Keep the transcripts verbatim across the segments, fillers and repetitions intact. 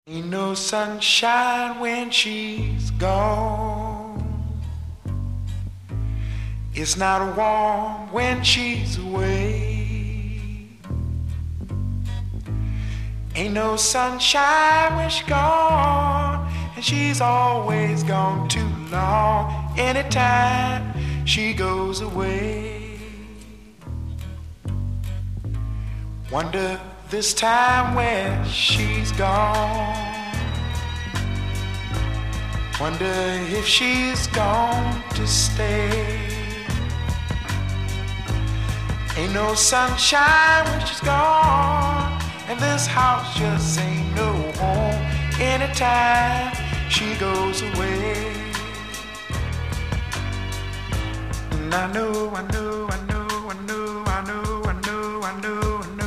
Ain't no sunshine when she's gone. It's not warm when she's away. Ain't no sunshine when she's gone, and she's always gone too long. Anytime she goes away, wonder this time where she's gone. Wonder if she's gone to stay. Ain't no sunshine when she's gone, and this house just ain't no home. Anytime she goes away. And I know, I know, I know, I know, I know, I know, I know.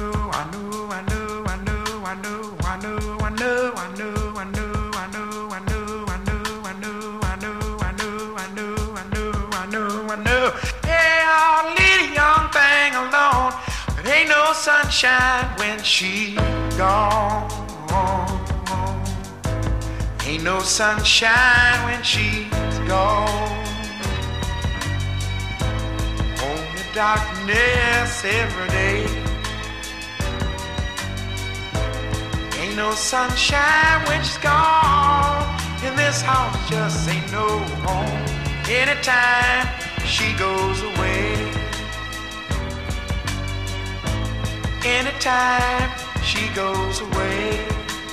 Ain't no sunshine when she's gone. Ain't no sunshine when she's gone. Only darkness every day. Ain't no sunshine when she's gone. In this house just ain't no home. Anytime she goes away. Anytime she goes away.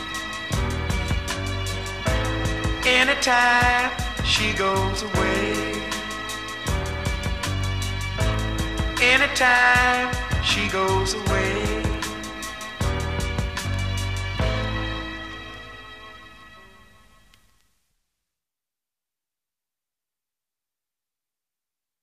Anytime she goes away. Anytime she goes away.